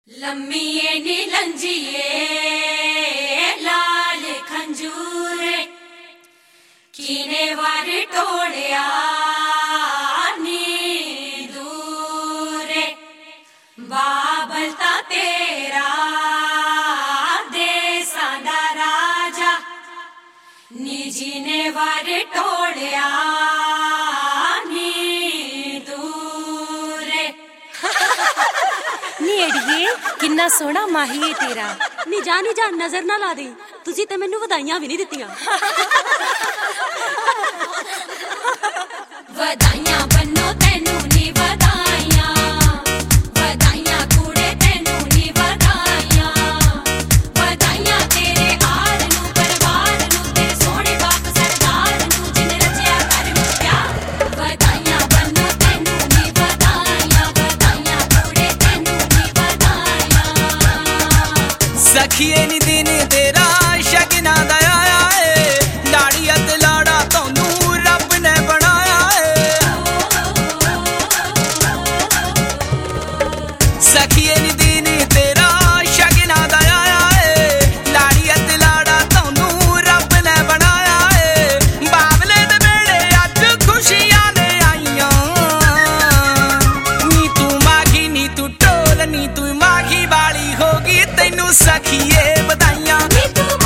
लम्मीए नीलंजिए लाल खंजूरे कीने वार टोड़िया नी दूरे बाबल ता तेरा देसा दा राजा निजी ने वार टोड़िया किन्ना सोहना माही है तेरा। नी जा नजर ना ला दे, तुसी ते मैनू वधाइयां भी नहीं दित्तियां। वधाइयां बन्नो तेनू नी वधाइयां, वधाइयां कुड़े तेनू नी वधाइयां, वधाइयां तेरे आर नू परिवार नू ते सोहणे बाप सरदार नू जिन रचिया घर नू प्यार। वधाइयां बन्नो तेनू नी वधाइयां, वधाइयां कुड़े तेनू नी वधाइयां। सखिए नी दिन तेरा शगना दा आया है, लाड़ी अते लाड़ा तोनू रब ने बनाया है। सखिए नी दिन तेरा शगना दा आया है, लाड़ी अते लाड़ा तोनू रब ने बनाया है। बाबले दे बेड़े अज खुशियां ले आईयां, नी तू माघी नी तू ढोल नी तू माघी वाली होगी, तैनू सखिए बधाइयां।